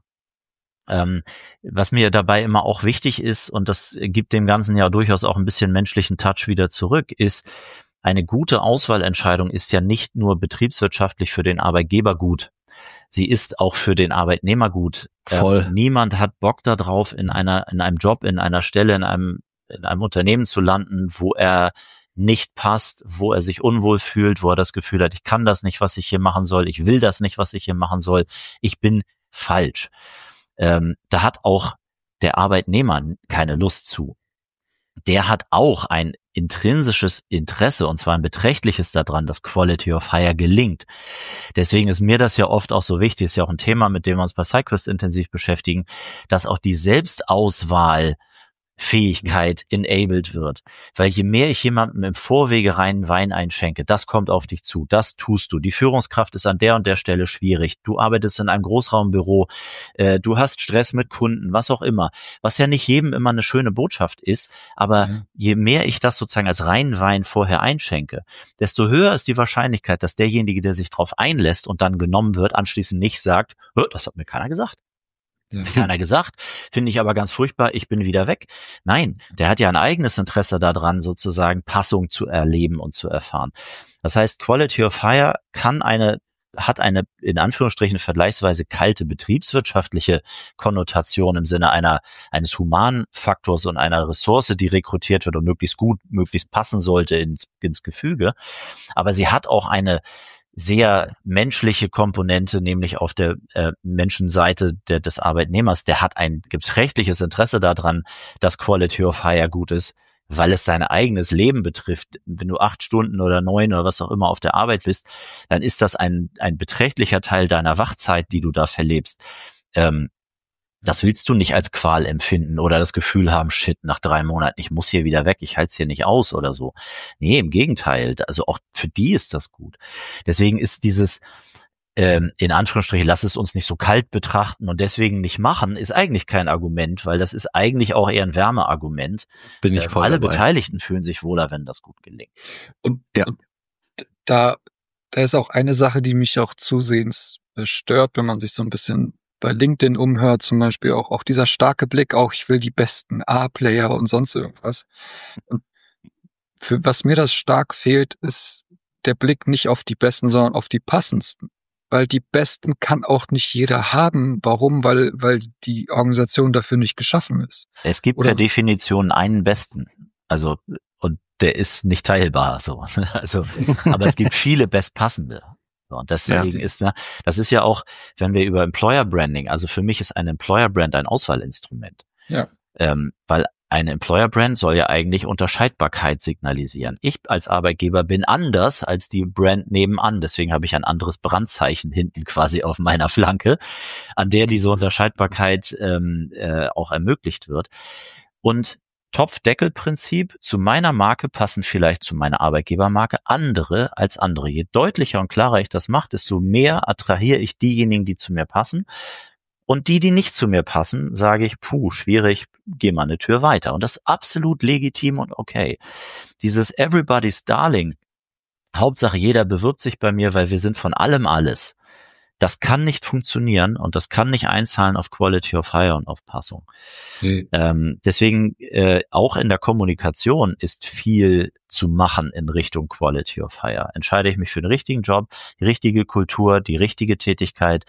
was mir dabei immer auch wichtig ist, und das gibt dem Ganzen ja durchaus auch ein bisschen menschlichen Touch wieder zurück, ist, eine gute Auswahlentscheidung ist ja nicht nur betriebswirtschaftlich für den Arbeitgeber gut, sie ist auch für den Arbeitnehmer gut. Voll. Niemand hat Bock darauf, in einem Job, in einer Stelle, in einem Unternehmen zu landen, wo er nicht passt, wo er sich unwohl fühlt, wo er das Gefühl hat, ich kann das nicht, was ich hier machen soll, ich will das nicht, was ich hier machen soll, ich bin falsch. Da hat auch der Arbeitnehmer keine Lust zu. Der hat auch ein intrinsisches Interesse, und zwar ein beträchtliches daran, dass Quality of Hire gelingt. Deswegen ist mir das ja oft auch so wichtig, ist ja auch ein Thema, mit dem wir uns bei PsyQuest intensiv beschäftigen, dass auch die Selbstauswahl Fähigkeit enabled wird. Weil je mehr ich jemandem im Vorwege reinen Wein einschenke, das kommt auf dich zu, das tust du. Die Führungskraft ist an der und der Stelle schwierig. Du arbeitest in einem Großraumbüro, du hast Stress mit Kunden, was auch immer. Was ja nicht jedem immer eine schöne Botschaft ist, aber je mehr ich das sozusagen als reinen Wein vorher einschenke, desto höher ist die Wahrscheinlichkeit, dass derjenige, der sich drauf einlässt und dann genommen wird, anschließend nicht sagt, das hat mir keiner gesagt. Ja. Keiner gesagt, finde ich aber ganz furchtbar, ich bin wieder weg. Nein, der hat ja ein eigenes Interesse daran, sozusagen Passung zu erleben und zu erfahren. Das heißt, Quality of Hire hat eine in Anführungsstrichen vergleichsweise kalte betriebswirtschaftliche Konnotation im Sinne eines humanen Faktors und einer Ressource, die rekrutiert wird und möglichst gut, möglichst passen sollte ins Gefüge. Aber sie hat auch eine sehr menschliche Komponente, nämlich auf der Menschenseite des Arbeitnehmers. Der hat ein rechtliches Interesse daran, dass Quality of Hire gut ist, weil es sein eigenes Leben betrifft. Wenn du 8 Stunden oder 9 oder was auch immer auf der Arbeit bist, dann ist das ein beträchtlicher Teil deiner Wachzeit, die du da verlebst. Das willst du nicht als Qual empfinden oder das Gefühl haben, shit, nach 3 Monaten, ich muss hier wieder weg, ich halte es hier nicht aus oder so. Nee, im Gegenteil, also auch für die ist das gut. Deswegen ist dieses, in Anführungsstrichen, lass es uns nicht so kalt betrachten und deswegen nicht machen, ist eigentlich kein Argument, weil das ist eigentlich auch eher ein Wärmeargument. Bin ich voll alle dabei. Beteiligten fühlen sich wohler, wenn das gut gelingt. Und da ist auch eine Sache, die mich auch zusehends stört, wenn man sich so ein bisschen bei LinkedIn umhört, zum Beispiel auch dieser starke Blick, auch ich will die besten A-Player und sonst irgendwas. Und für was mir das stark fehlt, ist der Blick nicht auf die Besten, sondern auf die passendsten. Weil die Besten kann auch nicht jeder haben. Warum? Weil die Organisation dafür nicht geschaffen ist. Es gibt per Definition einen Besten. Also, und der ist nicht teilbar, so. Also, aber es gibt viele bestpassende. So, und deswegen das ist ja auch, wenn wir über Employer Branding, also für mich ist ein Employer Brand ein Auswahlinstrument. Ja. Weil eine Employer Brand soll ja eigentlich Unterscheidbarkeit signalisieren. Ich als Arbeitgeber bin anders als die Brand nebenan. Deswegen habe ich ein anderes Brandzeichen hinten quasi auf meiner Flanke, an der diese Unterscheidbarkeit auch ermöglicht wird. Und Topfdeckelprinzip, zu meiner Marke passen vielleicht zu meiner Arbeitgebermarke andere als andere. Je deutlicher und klarer ich das mache, desto mehr attrahiere ich diejenigen, die zu mir passen. Und die nicht zu mir passen, sage ich, schwierig, geh mal eine Tür weiter. Und das ist absolut legitim und okay. Dieses Everybody's Darling, Hauptsache jeder bewirbt sich bei mir, weil wir sind von allem alles. Das kann nicht funktionieren und das kann nicht einzahlen auf Quality of Hire und auf Passung. Deswegen auch in der Kommunikation ist viel zu machen in Richtung Quality of Hire. Entscheide ich mich für den richtigen Job, die richtige Kultur, die richtige Tätigkeit.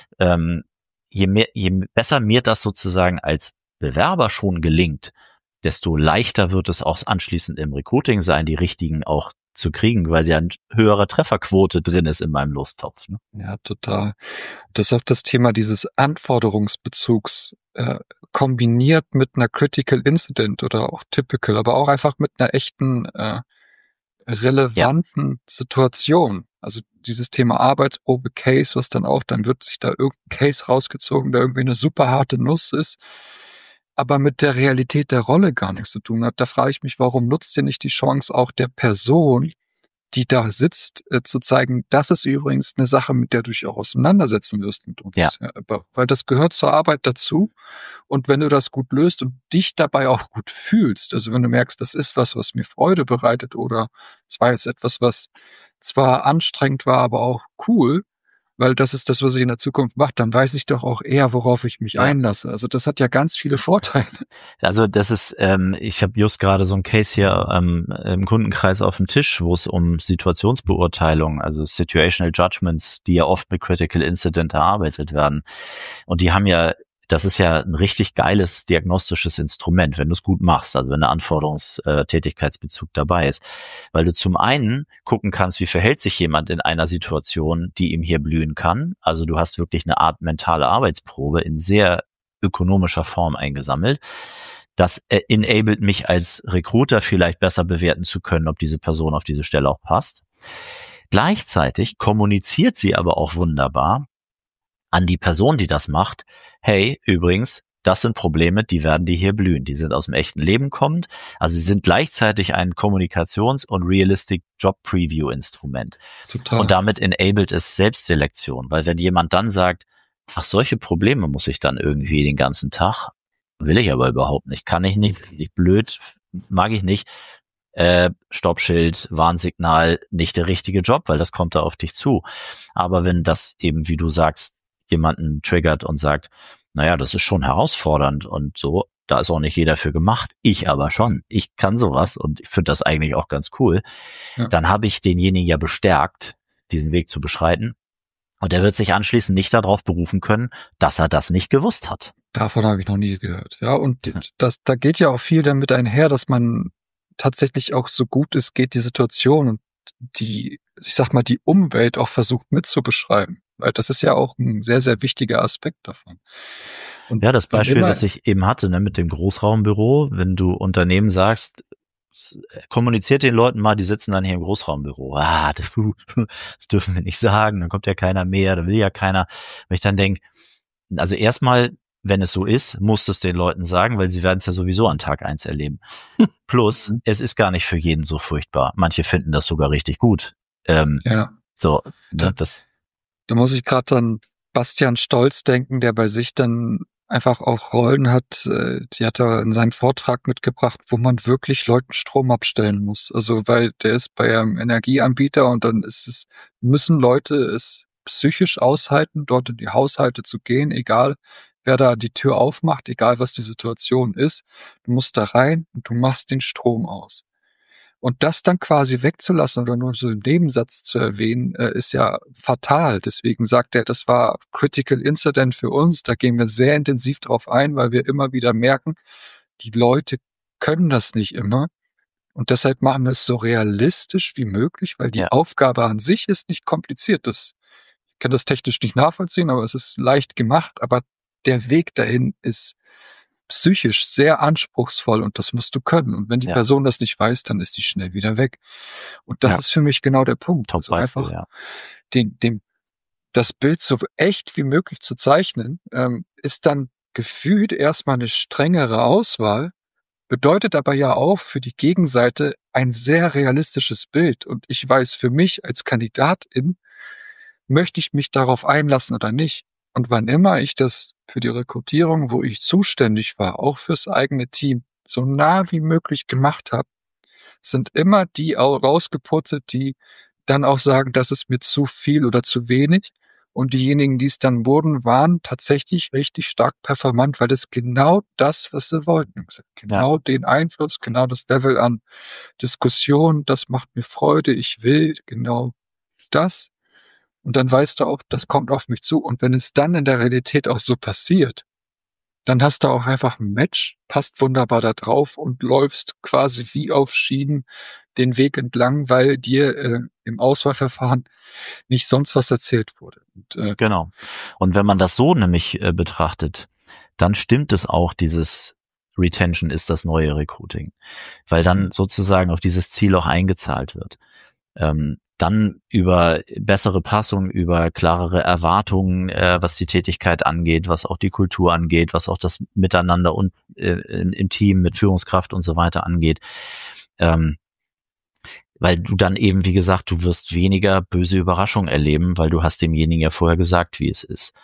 Je besser mir das sozusagen als Bewerber schon gelingt, desto leichter wird es auch anschließend im Recruiting sein, die richtigen auch zu kriegen, weil ja eine höhere Trefferquote drin ist in meinem Lostopf. Ne? Ja, total. Das ist auch das Thema dieses Anforderungsbezugs kombiniert mit einer Critical Incident oder auch Typical, aber auch einfach mit einer echten relevanten Situation. Also dieses Thema Arbeitsprobe, Case, was dann wird sich da irgendein Case rausgezogen, der irgendwie eine super harte Nuss ist, aber mit der Realität der Rolle gar nichts zu tun hat. Da frage ich mich, warum nutzt ihr nicht die Chance auch der Person, die da sitzt, zu zeigen, das ist übrigens eine Sache, mit der du dich auch auseinandersetzen wirst mit uns. Ja. Weil das gehört zur Arbeit dazu. Und wenn du das gut löst und dich dabei auch gut fühlst, also wenn du merkst, das ist was mir Freude bereitet oder es war jetzt etwas, was zwar anstrengend war, aber auch cool, weil das ist das, was ich in der Zukunft mache, dann weiß ich doch auch eher, worauf ich mich einlasse. Also das hat ja ganz viele Vorteile. Also das ist, ich habe just gerade so ein Case hier im Kundenkreis auf dem Tisch, wo es um Situationsbeurteilung, also Situational Judgments, die ja oft mit Critical Incident erarbeitet werden. Und die haben ja, das ist ja ein richtig geiles diagnostisches Instrument, wenn du es gut machst, also wenn der Anforderungstätigkeitsbezug dabei ist. Weil du zum einen gucken kannst, wie verhält sich jemand in einer Situation, die ihm hier blühen kann. Also du hast wirklich eine Art mentale Arbeitsprobe in sehr ökonomischer Form eingesammelt. Das enabled mich als Recruiter vielleicht besser bewerten zu können, ob diese Person auf diese Stelle auch passt. Gleichzeitig kommuniziert sie aber auch wunderbar an die Person, die das macht, hey, übrigens, das sind Probleme, die werden dir hier blühen. Die sind aus dem echten Leben kommend. Also sie sind gleichzeitig ein Kommunikations- und Realistic Job Preview Instrument. Total. Und damit enabled es Selbstselektion. Weil wenn jemand dann sagt, ach, solche Probleme muss ich dann irgendwie den ganzen Tag, will ich aber überhaupt nicht, kann ich nicht, bin ich blöd, mag ich nicht, Stoppschild, Warnsignal, nicht der richtige Job, weil das kommt da auf dich zu. Aber wenn das eben, wie du sagst, jemanden triggert und sagt, naja, das ist schon herausfordernd und so, da ist auch nicht jeder für gemacht, ich aber schon, ich kann sowas und ich finde das eigentlich auch ganz cool, dann habe ich denjenigen ja bestärkt, diesen Weg zu beschreiten und er wird sich anschließend nicht darauf berufen können, dass er das nicht gewusst hat. Davon habe ich noch nie gehört. Ja, und da geht ja auch viel damit einher, dass man tatsächlich auch so gut es geht, die Situation und die Umwelt auch versucht mitzubeschreiben. Weil das ist ja auch ein sehr, sehr wichtiger Aspekt davon. Und ja, das Beispiel, was ich eben hatte, ne, mit dem Großraumbüro, wenn du Unternehmen sagst, kommuniziert den Leuten mal, die sitzen dann hier im Großraumbüro. Das dürfen wir nicht sagen, dann kommt ja keiner mehr, da will ja keiner. Wenn ich dann denke, also erstmal, wenn es so ist, musst du es den Leuten sagen, weil sie werden es ja sowieso an Tag 1 erleben. Plus, es ist gar nicht für jeden so furchtbar. Manche finden das sogar richtig gut. So, da muss ich gerade an Bastian Stolz denken, der bei sich dann einfach auch Rollen hat, die hat er in seinen Vortrag mitgebracht, wo man wirklich Leuten Strom abstellen muss. Also, weil der ist bei einem Energieanbieter und dann müssen Leute es psychisch aushalten, dort in die Haushalte zu gehen, egal wer da die Tür aufmacht, egal was die Situation ist. Du musst da rein und du machst den Strom aus. Und das dann quasi wegzulassen oder nur so im Nebensatz zu erwähnen, ist ja fatal. Deswegen sagt er, das war Critical Incident für uns. Da gehen wir sehr intensiv drauf ein, weil wir immer wieder merken, die Leute können das nicht immer. Und deshalb machen wir es so realistisch wie möglich, weil die Aufgabe an sich ist nicht kompliziert. Ich kann das technisch nicht nachvollziehen, aber es ist leicht gemacht. Aber der Weg dahin ist psychisch sehr anspruchsvoll und das musst du können. Und wenn die Person das nicht weiß, dann ist die schnell wieder weg. Und das ist für mich genau der Punkt. Also einfach das Bild so echt wie möglich zu zeichnen, ist dann gefühlt erstmal eine strengere Auswahl, bedeutet aber ja auch für die Gegenseite ein sehr realistisches Bild. Und ich weiß für mich als Kandidatin, möchte ich mich darauf einlassen oder nicht? Und wann immer ich das für die Rekrutierung, wo ich zuständig war, auch fürs eigene Team, so nah wie möglich gemacht habe, sind immer die rausgepurzelt, die dann auch sagen, das ist mir zu viel oder zu wenig. Und diejenigen, die es dann wurden, waren tatsächlich richtig stark performant, weil das genau das, was sie wollten. Genau den Einfluss, genau das Level an Diskussion, das macht mir Freude, ich will genau das. Und dann weißt du auch, das kommt auf mich zu. Und wenn es dann in der Realität auch so passiert, dann hast du auch einfach ein Match, passt wunderbar da drauf und läufst quasi wie auf Schienen den Weg entlang, weil dir im Auswahlverfahren nicht sonst was erzählt wurde. Und, genau. Und wenn man das so nämlich betrachtet, dann stimmt es auch, dieses Retention ist das neue Recruiting, weil dann sozusagen auf dieses Ziel auch eingezahlt wird. Dann über bessere Passung, über klarere Erwartungen, was die Tätigkeit angeht, was auch die Kultur angeht, was auch das Miteinander und im Team mit Führungskraft und so weiter angeht. Weil du dann eben, wie gesagt, du wirst weniger böse Überraschungen erleben, weil du hast demjenigen ja vorher gesagt, wie es ist.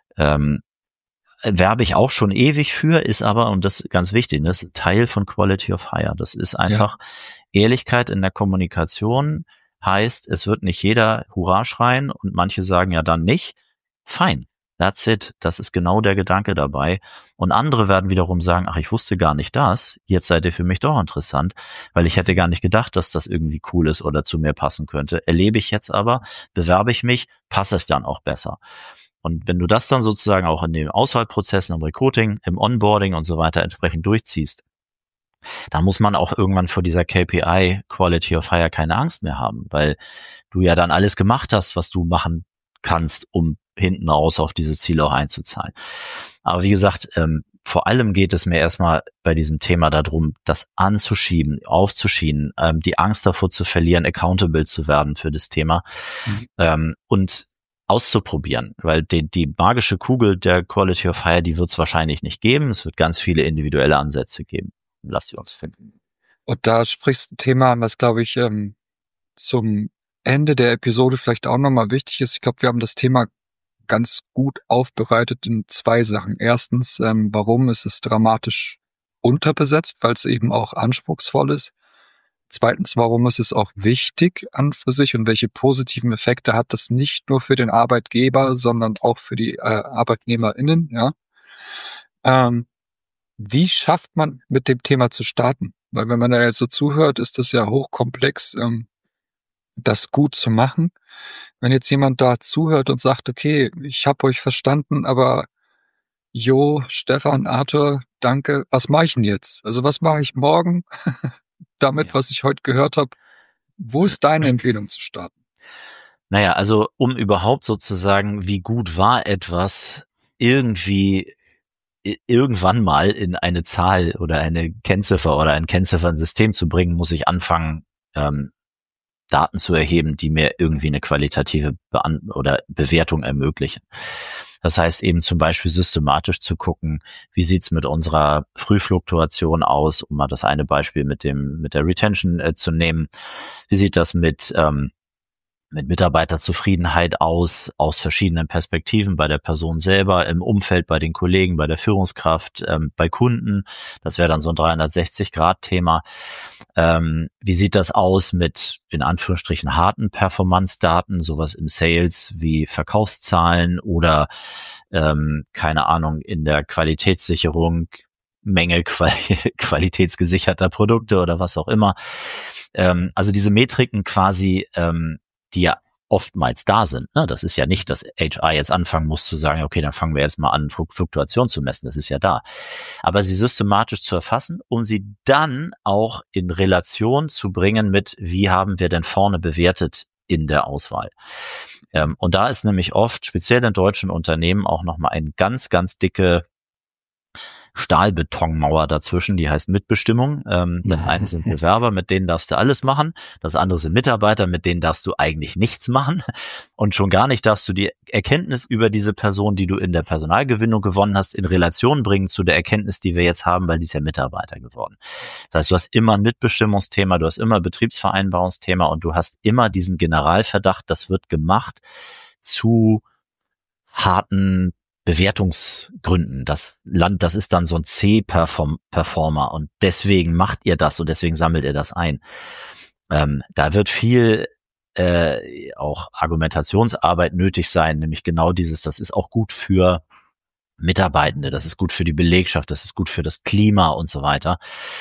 Werbe ich auch schon ewig für, ist aber, und das ist ganz wichtig, das ist Teil von Quality of Hire. Das ist einfach Ehrlichkeit in der Kommunikation, heißt, es wird nicht jeder Hurra schreien und manche sagen ja dann nicht. Fein, that's it. Das ist genau der Gedanke dabei. Und andere werden wiederum sagen, ach, ich wusste gar nicht das. Jetzt seid ihr für mich doch interessant, weil ich hätte gar nicht gedacht, dass das irgendwie cool ist oder zu mir passen könnte. Erlebe ich jetzt aber, bewerbe ich mich, passe ich dann auch besser. Und wenn du das dann sozusagen auch in den Auswahlprozessen, im Recruiting, im Onboarding und so weiter entsprechend durchziehst, dann muss man auch irgendwann vor dieser KPI, Quality of Hire, keine Angst mehr haben, weil du ja dann alles gemacht hast, was du machen kannst, um hinten raus auf diese Ziele auch einzuzahlen. Aber wie gesagt, vor allem geht es mir erstmal bei diesem Thema darum, das anzuschieben, aufzuschieben, die Angst davor zu verlieren, accountable zu werden für das Thema. Und auszuprobieren, weil die magische Kugel der Quality of Hire, die wird es wahrscheinlich nicht geben. Es wird ganz viele individuelle Ansätze geben. Lass sie uns finden. Und da sprichst du ein Thema an, was, glaube ich, zum Ende der Episode vielleicht auch nochmal wichtig ist. Ich glaube, wir haben das Thema ganz gut aufbereitet in 2 Sachen. Erstens, warum ist es dramatisch unterbesetzt, weil es eben auch anspruchsvoll ist. Zweitens, warum ist es auch wichtig an für sich und welche positiven Effekte hat das nicht nur für den Arbeitgeber, sondern auch für die ArbeitnehmerInnen, ja. Wie schafft man mit dem Thema zu starten? Weil wenn man da jetzt so zuhört, ist das ja hochkomplex, das gut zu machen. Wenn jetzt jemand da zuhört und sagt, okay, ich habe euch verstanden, aber Stefan, Arthur, danke, was mache ich denn jetzt? Also was mache ich morgen damit, was ich heute gehört habe? Wo ist deine Empfehlung zu starten? Naja, also um überhaupt sozusagen, wie gut war etwas irgendwie irgendwann mal in eine Zahl oder eine Kennziffer oder ein Kennziffernsystem zu bringen, muss ich anfangen, Daten zu erheben, die mir irgendwie eine qualitative Bewertung ermöglichen. Das heißt eben zum Beispiel systematisch zu gucken, wie sieht's mit unserer Frühfluktuation aus, um mal das eine Beispiel mit der Retention zu nehmen. Wie sieht das mit Mitarbeiterzufriedenheit aus verschiedenen Perspektiven, bei der Person selber, im Umfeld, bei den Kollegen, bei der Führungskraft, bei Kunden. Das wäre dann so ein 360-Grad-Thema. Wie sieht das aus mit, in Anführungsstrichen, harten Performance-Daten, sowas im Sales wie Verkaufszahlen oder, keine Ahnung, in der Qualitätssicherung, Menge qualitätsgesicherter Produkte oder was auch immer. Also diese Metriken quasi, die ja oftmals da sind. Ne? Das ist ja nicht, dass HR jetzt anfangen muss zu sagen, okay, dann fangen wir jetzt mal an, Fluktuation zu messen. Das ist ja da. Aber sie systematisch zu erfassen, um sie dann auch in Relation zu bringen mit, wie haben wir denn vorne bewertet in der Auswahl. Und da ist nämlich oft, speziell in deutschen Unternehmen, auch nochmal ein ganz, ganz dicke Stahlbetonmauer dazwischen, die heißt Mitbestimmung. Das eine sind Bewerber, mit denen darfst du alles machen. Das andere sind Mitarbeiter, mit denen darfst du eigentlich nichts machen. Und schon gar nicht darfst du die Erkenntnis über diese Person, die du in der Personalgewinnung gewonnen hast, in Relation bringen zu der Erkenntnis, die wir jetzt haben, weil die ist ja Mitarbeiter geworden. Das heißt, du hast immer ein Mitbestimmungsthema, du hast immer ein Betriebsvereinbarungsthema und du hast immer diesen Generalverdacht, das wird gemacht zu harten Bewertungsgründen. Das ist dann so ein C-Performer und deswegen macht ihr das und deswegen sammelt ihr das ein. Da wird viel auch Argumentationsarbeit nötig sein, nämlich genau dieses, das ist auch gut für Mitarbeitende, das ist gut für die Belegschaft, das ist gut für das Klima und so weiter.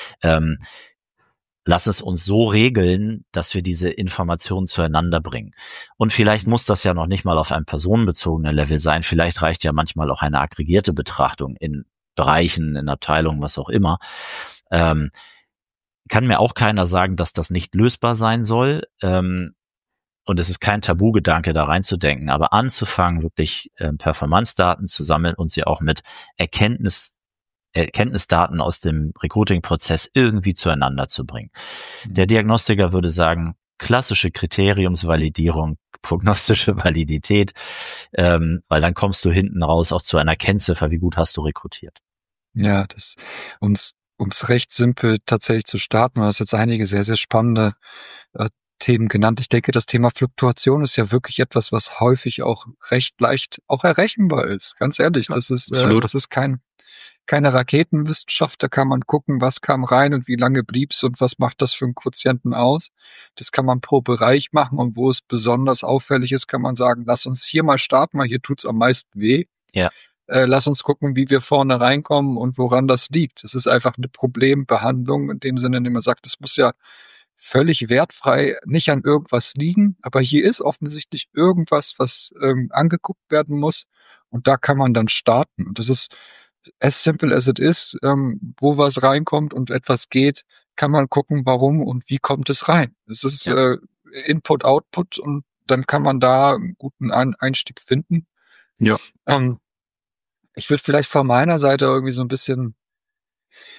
Lass es uns so regeln, dass wir diese Informationen zueinander bringen. Und vielleicht muss das ja noch nicht mal auf einem personenbezogenen Level sein. Vielleicht reicht ja manchmal auch eine aggregierte Betrachtung in Bereichen, in Abteilungen, was auch immer. Kann mir auch keiner sagen, dass das nicht lösbar sein soll. Und es ist kein Tabugedanke, da reinzudenken. Aber anzufangen, wirklich Performance-Daten zu sammeln und sie auch mit Erkenntnisdaten aus dem Recruiting-Prozess irgendwie zueinander zu bringen. Der Diagnostiker würde sagen, klassische Kriteriumsvalidierung, prognostische Validität, weil dann kommst du hinten raus auch zu einer Kennziffer, wie gut hast du rekrutiert. Ja, um's recht simpel tatsächlich zu starten, du hast jetzt einige sehr, sehr spannende Themen genannt. Ich denke, das Thema Fluktuation ist ja wirklich etwas, was häufig auch recht leicht auch errechenbar ist. Ganz ehrlich, das ist keine Raketenwissenschaft, da kann man gucken, was kam rein und wie lange blieb's und was macht das für einen Quotienten aus. Das kann man pro Bereich machen und wo es besonders auffällig ist, kann man sagen, lass uns hier mal starten, weil hier tut's am meisten weh. Ja. Lass uns gucken, wie wir vorne reinkommen und woran das liegt. Es ist einfach eine Problembehandlung in dem Sinne, in dem man sagt, es muss ja völlig wertfrei nicht an irgendwas liegen, aber hier ist offensichtlich irgendwas, was angeguckt werden muss und da kann man dann starten. Und das ist as simple as it is, wo was reinkommt und etwas geht, kann man gucken, warum und wie kommt es rein. Es ist Input, Output und dann kann man da einen guten Einstieg finden. Ja. Ich würde vielleicht von meiner Seite irgendwie so ein bisschen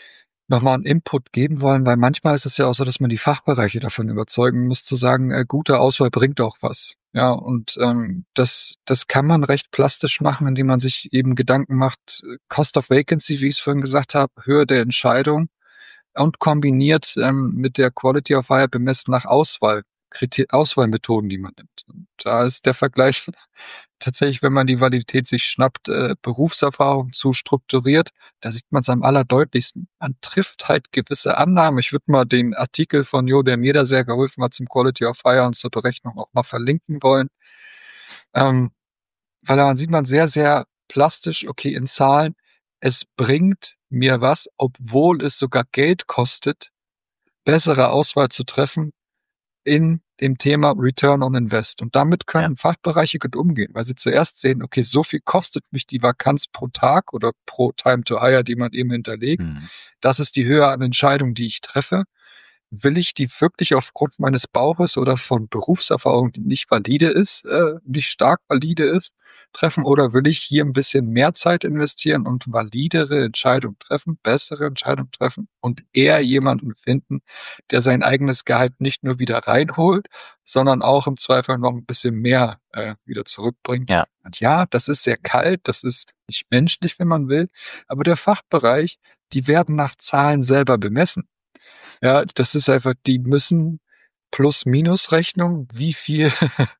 nochmal einen Input geben wollen, weil manchmal ist es ja auch so, dass man die Fachbereiche davon überzeugen muss, zu sagen, gute Auswahl bringt auch was. Ja, und das kann man recht plastisch machen, indem man sich eben Gedanken macht, Cost of Vacancy, wie ich es vorhin gesagt habe, Höhe der Entscheidung und kombiniert mit der Quality of Hire bemessen nach Auswahlmethoden, die man nimmt. Und da ist der Vergleich tatsächlich, wenn man die Validität sich schnappt, Berufserfahrung zu strukturiert, da sieht man es am allerdeutlichsten. Man trifft halt gewisse Annahmen. Ich würde mal den Artikel von Jo, der mir da sehr geholfen hat, zum Quality of Hire und zur Berechnung auch mal verlinken wollen. Weil dann sieht man sehr, sehr plastisch, okay, in Zahlen, es bringt mir was, obwohl es sogar Geld kostet, bessere Auswahl zu treffen in dem Thema Return on Invest. Und damit können Fachbereiche gut umgehen, weil sie zuerst sehen, okay, so viel kostet mich die Vakanz pro Tag oder pro Time to Hire, die man eben hinterlegt. Das ist die Höhe an Entscheidungen, die ich treffe. Will ich die wirklich aufgrund meines Bauches oder von Berufserfahrung, die nicht valide ist, nicht stark valide ist, treffen, oder will ich hier ein bisschen mehr Zeit investieren und validere Entscheidungen treffen, bessere Entscheidungen treffen und eher jemanden finden, der sein eigenes Gehalt nicht nur wieder reinholt, sondern auch im Zweifel noch ein bisschen mehr wieder zurückbringt. Ja. Und ja, das ist sehr kalt, das ist nicht menschlich, wenn man will, aber der Fachbereich, die werden nach Zahlen selber bemessen. Ja, das ist einfach, die müssen Plus-Minus-Rechnung, wie viel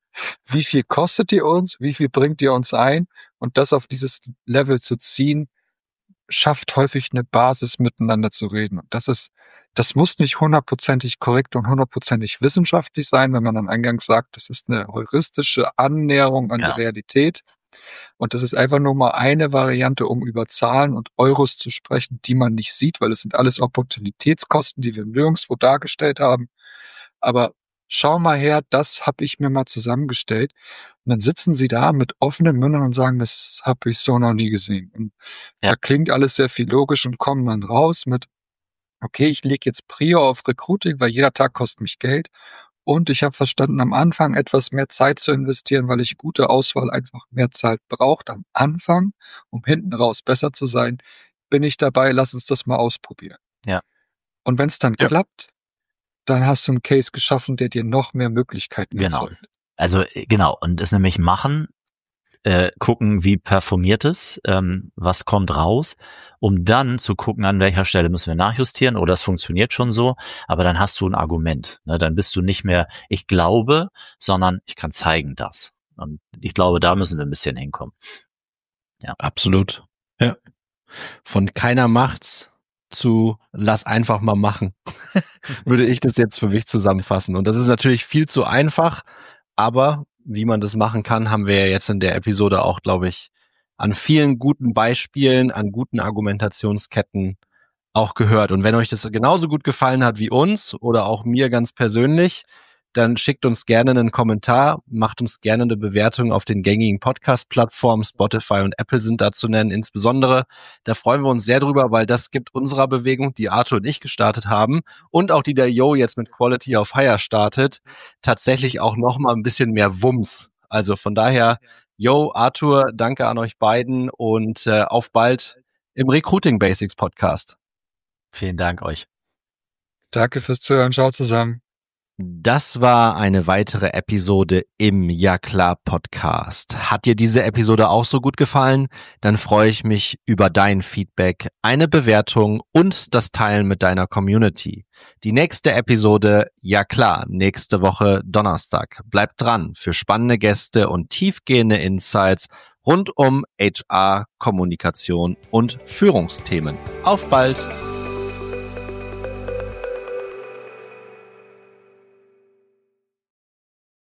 kostet ihr uns, wie viel bringt ihr uns ein, und das auf dieses Level zu ziehen, schafft häufig eine Basis, miteinander zu reden. Und das muss nicht 100%ig korrekt und 100%ig wissenschaftlich sein, wenn man dann eingangs sagt, das ist eine heuristische Annäherung an die Realität. Und das ist einfach nur mal eine Variante, um über Zahlen und Euros zu sprechen, die man nicht sieht, weil es sind alles Opportunitätskosten, die wir nirgendwo dargestellt haben. Aber schau mal her, das habe ich mir mal zusammengestellt. Und dann sitzen sie da mit offenen Mündern und sagen, das habe ich so noch nie gesehen. Und da klingt alles sehr viel logisch und kommen dann raus mit, okay, ich lege jetzt Prio auf Recruiting, weil jeder Tag kostet mich Geld. Und ich habe verstanden, am Anfang etwas mehr Zeit zu investieren, weil ich gute Auswahl einfach mehr Zeit braucht am Anfang, um hinten raus besser zu sein. Bin ich dabei, lass uns das mal ausprobieren. Ja. Und wenn es dann klappt, dann hast du einen Case geschaffen, der dir noch mehr Möglichkeiten erzeugt. Also genau, und es nämlich machen, gucken, wie performiert es, was kommt raus, um dann zu gucken, an welcher Stelle müssen wir nachjustieren oder es funktioniert schon so, aber dann hast du ein Argument. Ne? Dann bist du nicht mehr, ich glaube, sondern ich kann zeigen das. Und ich glaube, da müssen wir ein bisschen hinkommen. Ja. Absolut. Ja. Von keiner macht's zu lass einfach mal machen, würde ich das jetzt für mich zusammenfassen. Und das ist natürlich viel zu einfach, aber wie man das machen kann, haben wir ja jetzt in der Episode auch, glaube ich, an vielen guten Beispielen, an guten Argumentationsketten auch gehört. Und wenn euch das genauso gut gefallen hat wie uns oder auch mir ganz persönlich, dann schickt uns gerne einen Kommentar, macht uns gerne eine Bewertung auf den gängigen Podcast-Plattformen. Spotify und Apple sind da zu nennen insbesondere. Da freuen wir uns sehr drüber, weil das gibt unserer Bewegung, die Arthur und ich gestartet haben und auch die der Jo jetzt mit Quality of Hire startet, tatsächlich auch nochmal ein bisschen mehr Wumms. Also von daher, Jo, Arthur, danke an euch beiden und auf bald im Recruiting Basics Podcast. Vielen Dank euch. Danke fürs Zuhören. Ciao zusammen. Das war eine weitere Episode im Ja klar Podcast. Hat dir diese Episode auch so gut gefallen? Dann freue ich mich über dein Feedback, eine Bewertung und das Teilen mit deiner Community. Die nächste Episode, ja klar, nächste Woche Donnerstag. Bleibt dran für spannende Gäste und tiefgehende Insights rund um HR, Kommunikation und Führungsthemen. Auf bald!